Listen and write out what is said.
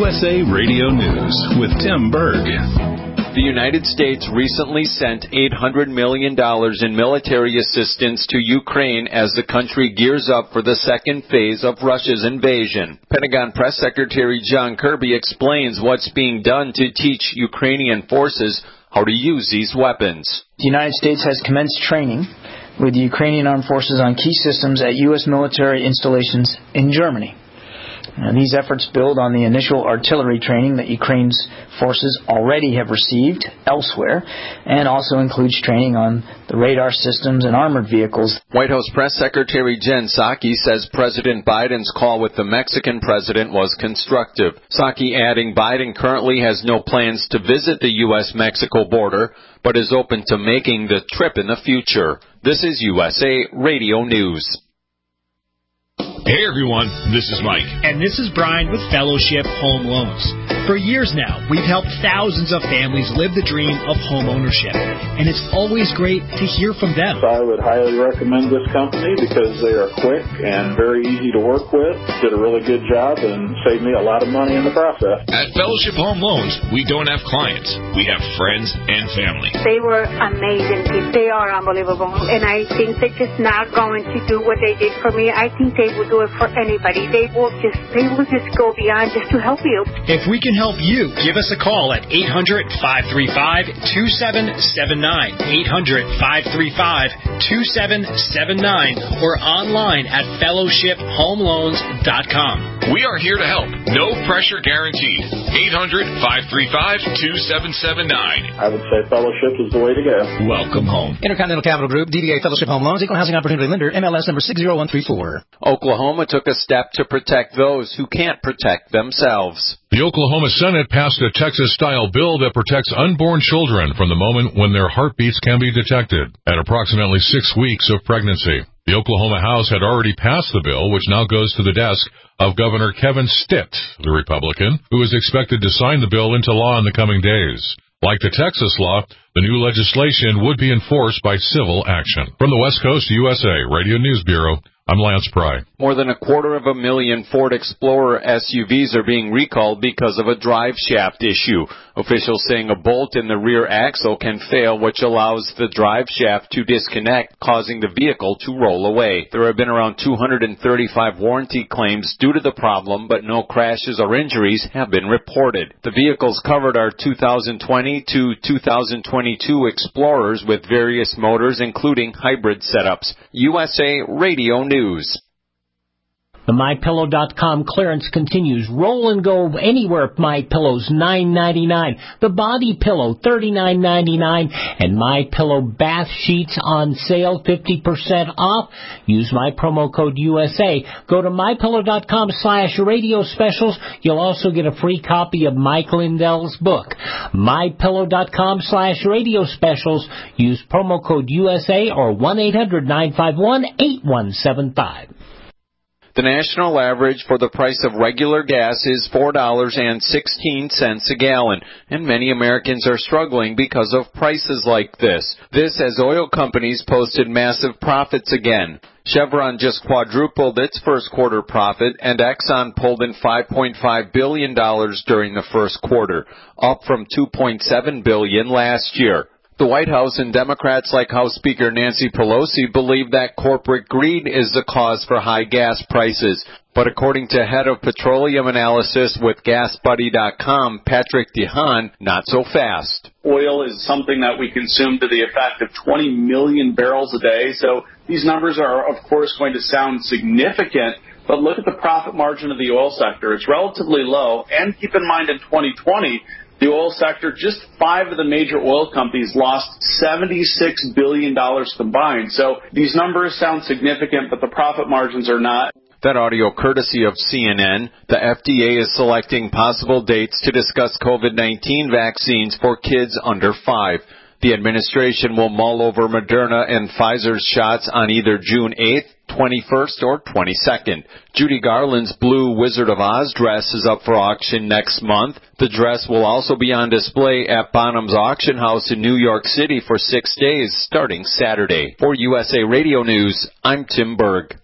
USA Radio News with Tim Berg. The United States recently sent $800 million in military assistance to Ukraine as the country gears up for the second phase of Russia's invasion. Pentagon Press Secretary John Kirby explains what's being done to teach Ukrainian forces how to use these weapons. The United States has commenced training with the Ukrainian armed forces on key systems at U.S. military installations in Germany. These efforts build on the initial artillery training that Ukraine's forces already have received elsewhere, and also includes training on the radar systems and armored vehicles. White House Press Secretary Jen Psaki says President Biden's call with the Mexican president was constructive. Psaki adding Biden currently has no plans to visit the U.S.-Mexico border, but is open to making the trip in the future. This is USA Radio News. Hey everyone, this is Mike. And this is Brian with Fellowship Home Loans. For years now, we've helped thousands of families live the dream of home ownership. And it's always great to hear from them. I would highly recommend this company because they are quick and very easy to work with. Did a really good job and saved me a lot of money in the process. At Fellowship Home Loans, we don't have clients. We have friends and family. They were amazing people. They are unbelievable. And I think they're just not going to do what they did for me. I think they would do it for anybody. They will just go beyond just to help you. If we can help you, give us a call at 800-535-2779, 800-535-2779, or online at fellowshiphomeloans.com. We are here to help. No pressure guaranteed. 800-535-2779. I would say Fellowship is the way to go. Welcome home. Intercontinental Capital Group, DBA Fellowship Home Loans, Equal Housing Opportunity Lender, MLS number 60134. Oklahoma took a step to protect those who can't protect themselves. The Oklahoma Senate passed a Texas-style bill that protects unborn children from the moment when their heartbeats can be detected at approximately 6 weeks of pregnancy. The Oklahoma House had already passed the bill, which now goes to the desk of Governor Kevin Stitt, the Republican, who is expected to sign the bill into law in the coming days. Like the Texas law, the new legislation would be enforced by civil action. From the West Coast USA Radio News Bureau, I'm Lance Pry. More than 250,000 Ford Explorer SUVs are being recalled because of a drive shaft issue. Officials saying a bolt in the rear axle can fail, which allows the drive shaft to disconnect, causing the vehicle to roll away. There have been around 235 warranty claims due to the problem, but no crashes or injuries have been reported. The vehicles covered are 2020 to 2022 Explorers with various motors, including hybrid setups. USA Radio News. The MyPillow.com clearance continues. Roll and go anywhere. MyPillow's $9.99. The Body Pillow $39.99, and MyPillow bath sheets on sale 50% off. Use my promo code USA. Go to MyPillow.com/radio specials. You'll also get a free copy of Mike Lindell's book. MyPillow.com/radio specials. Use promo code USA or 1-800-951-8175. The national average for the price of regular gas is $4.16 a gallon, and many Americans are struggling because of prices like this. This as oil companies posted massive profits again. Chevron just quadrupled its first quarter profit, and Exxon pulled in $5.5 billion during the first quarter, up from $2.7 billion last year. The White House and Democrats like House Speaker Nancy Pelosi believe that corporate greed is the cause for high gas prices. But according to head of petroleum analysis with GasBuddy.com, Patrick DeHaan, not so fast. Oil is something that we consume to the effect of 20 million barrels a day. So these numbers are, of course, going to sound significant. But look at the profit margin of the oil sector. It's relatively low. And keep in mind in 2020, the oil sector, just 5 of the major oil companies lost $76 billion combined. So these numbers sound significant, but the profit margins are not. That audio courtesy of CNN. The FDA is selecting possible dates to discuss COVID-19 vaccines for kids under 5. The administration will mull over Moderna and Pfizer's shots on either June 8th, 21st, or 22nd. Judy Garland's blue Wizard of Oz dress is up for auction next month. The dress will also be on display at Bonham's Auction House in New York City for 6 days, starting Saturday. For USA Radio News, I'm Tim Berg.